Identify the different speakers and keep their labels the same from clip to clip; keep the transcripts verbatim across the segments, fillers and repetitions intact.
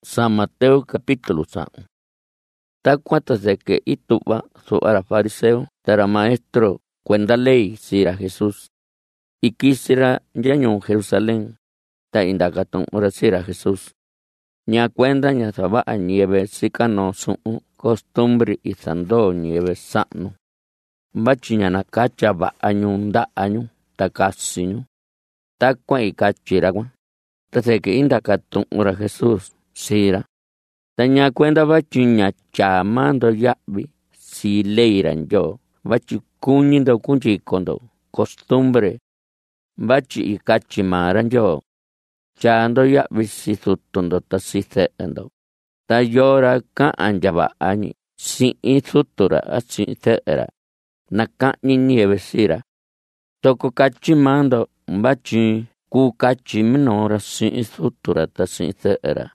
Speaker 1: San Mateo capítulo sa'un. Ta cuenta de que ituba su era fariseo, era maestro cuenta ley si era Jesús. Y quisiera yaño Jerusalén, ta indagaton ora si era Jesús. Ña cuenta ña saba a nieve sikano su costumbre y sando nieve sano. Bachi ña na kacha ba añu nda añu ta kasiñu. Ta kwa y kachira kwa. Ta se que indagaton ora Jesús sira. Ta ña cuenta bachi ña chamando yabi si leiran yo. Bachi kuñindo kunchi kondo costumbre. Bachi y kachimaran yo. Chando yabi si sutundo ta si seendo. Ta yora ka anjaba añi. Si in sutura a si seera. Na ka ni nieve sira. Toko kachimando bachi ku kachiminora si sutura ta si seera.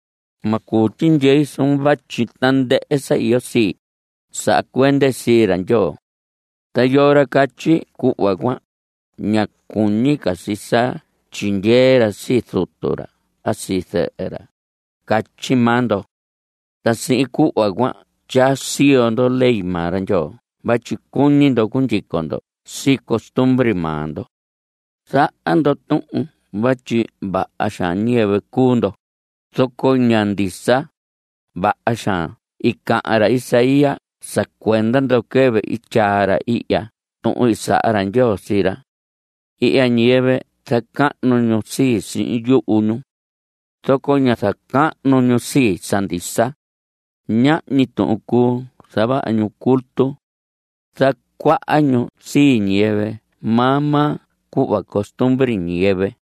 Speaker 1: Makutin Jason bachi tande esa yo si. Sa cuende siran yo. Ta yora kachi kuwagwa. Ña kuñika sisa chinjera si sutura. Así se era. Kachimando. Ta si kuwagwa. Ya siondo ley maran yo. Bachi kuñindo kunjikondo. Si costumbre mando. Sa ando tun. Bachi ba asha nieve kundo. Soko ñandisa. Ba asha. Ikaara Isaía. Sa cuendando kebe ichara iya. Tun isa aran yo sira. Ia nieve sa kanu nyo si si yu unu. Toko nya sa kanu nyo si sandisa. Nya ni tuku saba año culto. Sa kwa año si nieve. Mama kuwa costumbre nieve.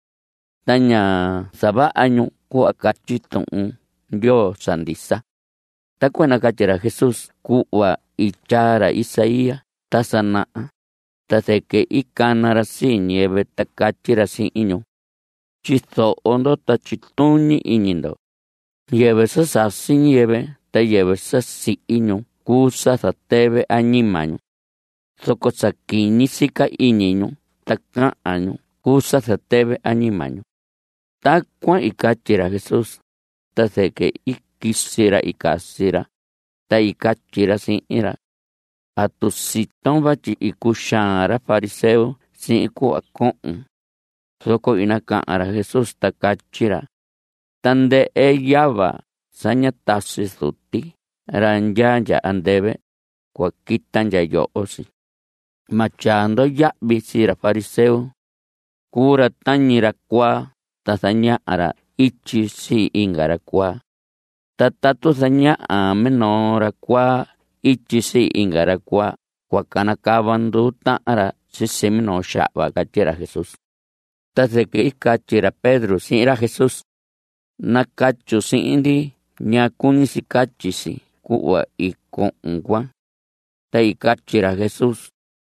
Speaker 1: Taña saba año kuwa kachitun yo sandisa. Ta kuena kachira Jesús kuwa ichara Isaía tasana. Ta se que ikanara si nieve ta kachira si iño. Chisto ondo ta chituni iñindo. Nieve sa sa si nieve ta nieve sa si iño. Kusa sa tebe añimaño. Soko sa kini sika iñiño. Ta ka año. Kusa sa tebe añimaño. Ta kwa ikachira Jesús. Ta se que ikisira ikasira. Ta ikachira si ira. A tu sitón bachi ikushara fariseo si iku akon. Soko inakara Jesús ta kachira. Tande e yava saña tasi suti. Ranjanja andebe kwa kitanja yo osi. Machando ya bisira fariseo. Kura tanyira kwa tasanya ara ichi si ingara kwa. Tatatu sanya amenora kwa. Ichi si ingara kwa. Kwa kanakabandu ta'ara si semino shaba kachira Jesús. Tase que ikachira Pedro si era Jesús. Nakachu si indi. Nyakuni si kachisi. Kuwa ikongwa. Ta ikachira Jesús.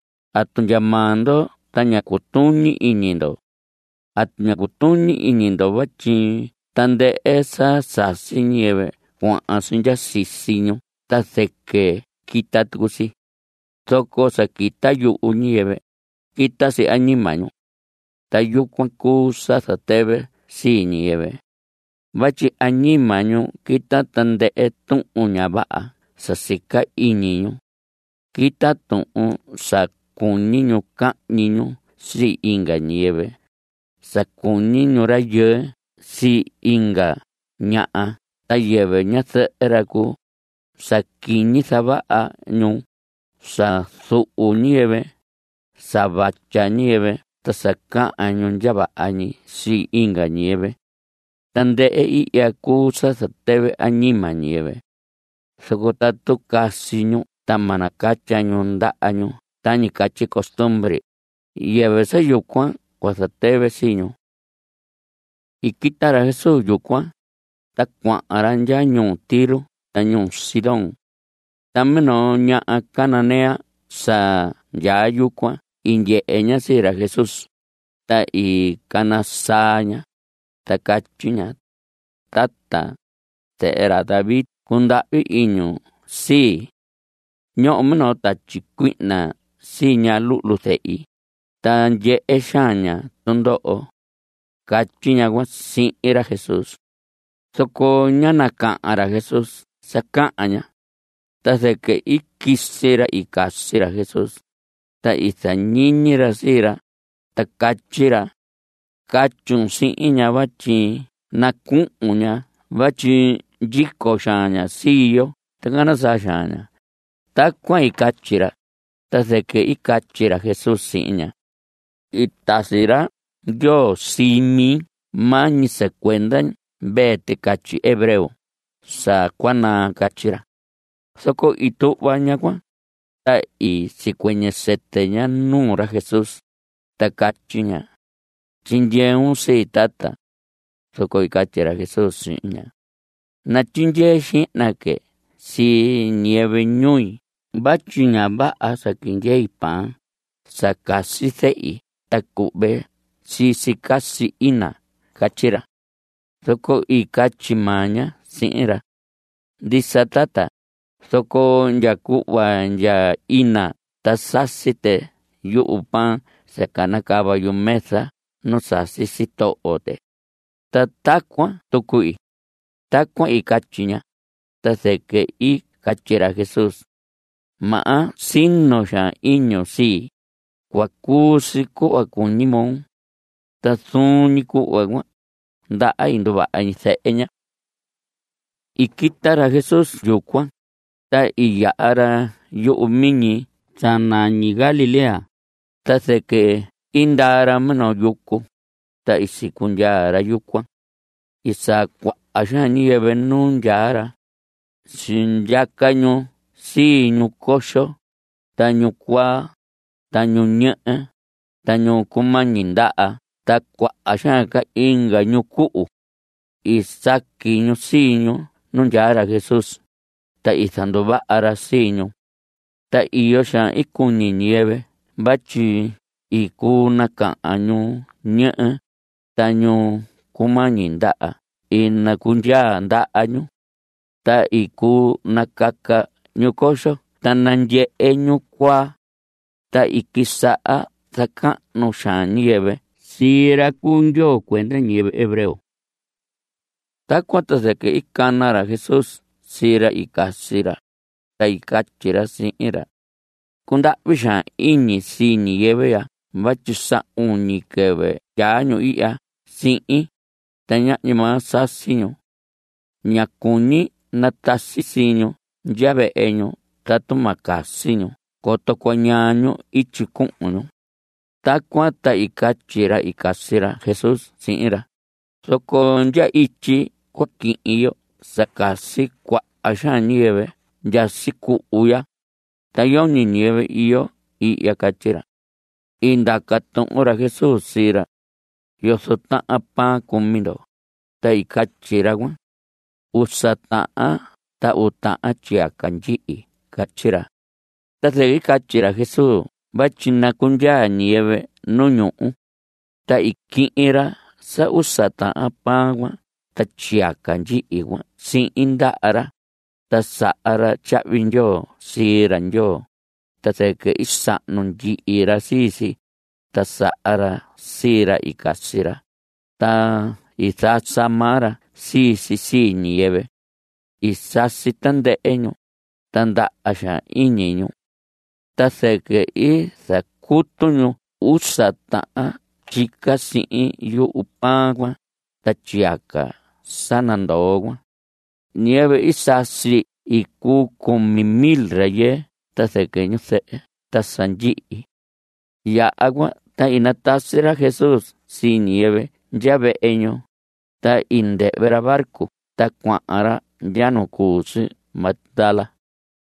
Speaker 1: Atunyamando tanya kutuni inindo. Atunyakutuni inindo bachi. Tande esa sasi nieve. Kwa asinja sisiño. Ta se que kita tukusi. Toko sa kita yu unieve. Kita si animaño. Ta yu kwa kusa sa tebe si nieve. Bachi animaño kita tande etun uñabaa. Sa sika iniño. Kita tun sa kuniño ka niño si inga nieve. Sa kuniño ra ye si inga ñaa. Ta yeve ña se eraku. Sa kini saba año. Sa su nieve. Sa bacha nieve. Ta sa ka año yaba añi si inga nieve. Tande e iya kusa sa tebe añima nieve. Soko tu kasiño. Ta manakacha año nda año. Tani kachi costumbre. Yeve sa yukwan. Kwa sa tebe siño. Y kitara Jesús yukwan. Ta kwa aranja año tiro. Taño Sidón. Tameno ña cananea sa ya yukwa. Inye eña sira Jesús. Ta y canasaña. Ta kachuña. Tata. Te era David. Kunda iño. Si. Ño meno ta chiquina. Si ña lulutei. Ta ye echaña. Tondo o. Kachuña gua si era Jesús. Soko ñana ka'anra Jesús saka'aña. Ta seke ikisira ikasira Jesús. Ta isañiñira sira. Ta kachira. Kachun si'iña bachi naku'uña. Bachi jiko xaña siyo. Ta gana sa xaña. Ta kuan ikachira. Ta seke ikachira Jesús si'iña. Itasira yo simi mañi se cuendan vete kachi hebreo. Sa kuana kachira. Soko itu baña kwa. Ta i si kueñe seteña nura Jesús. Ta kachiña. Chinye un si tata. Soko ikachira Jesús siña. Na chinye shina ke si nieve ñui. Bachiña ba asa kinye ipan. Sa kasi sei. Ta kube si si kasi ina. Kachira. Soko ikachimaña si'ira. Disa tata. Soko nyakuwa nya ina. Ta sasite yu upan. Se kanakaba yu mesa. No sasi si to'ote. Ta takwa tukui. Takwa ikachiña. Ta seke ikachira Jesús. Maa sino xa iño si. Kuakusi kuwa kunimon. Ta suni kuwa gua. Da'a induba añise'eña. Ikitara Jesús yukwa. Ta iya'ara yu'miñi. Sanañi Galilea. Ta seke indara mano yuku. Ta isikunyara yukwa. Isa kwa asha nieve nunyara. Sinyakaño. Si nyukosho. Ta nyukwa. Ta nyuñe'e. Ta nyukumañinda'a. Ta kwa asha ka inga nyuku'u. Isaki nyusiño. Nunyara Jesús. Ta isandoba'ara siño. Ta iyo xa ikuni nieve. Bachi ikuna ka'añu ñe'e. Ta nyukumañinda'a. Ina kunya nda'añu. Ta iku nakaka nyukosho. Ta nanye'e nyukwa. Ta ikisa'a saka'nu xa nieve. Sira kunyo cuenta nieve hebreo. Ta cuanta de que ikanara Jesús. Sira ikasira. Ta ikachira si'ira. Kunda visha iñi si nieve ya. Bachi sa uni kebe. Yaño iya si'i. Ta ña'ñima sasiño. Ñakuni natasisiño. Llave eño. Tato makasiño. Koto kuañaño ichiku'uño. Ta cuanta ikachira ikasira Jesús si'ira. Soko ya ichi kuaki'iyo. Sakasi kwa asha nieve. Ya siku'uya. Ta yoni nieve iyo iya kachira. Indakaton'ora Jesús sira. Yoso ta'a pa kumindo. Ta ikachira gua. Usa ta'a. Ta uta'a chiakanji'i. Kachira. Ta se ikachira Jesús. Bachina kunya nieve nuñu'u. Ta iki'ira. Sa usa ta'a pa gua. Ta chiakanji'i gua. Sin inda'ara. Ta sa'ara chavinyo. Siranyo. Ta se ke isa'nun ji'ira sisi. Ta sa'ara sira ikasira. Ta isa samara sisi si nieve. Isasi tande'eño. Tanda'a xa iñiño. Ta se ke isa kutuño. Usa ta'a chika si'i yu upagua. Ta chiaka sanandogua. Nieve isasi iku kumi mil raye. Ta se ke ñu se'e. Ta sanji'i. Ya agua. Ta inatasira Jesús si nieve. Ya ve'eño. Ta inde'vera barco. Ta kua'ara ya no kusi Magdala.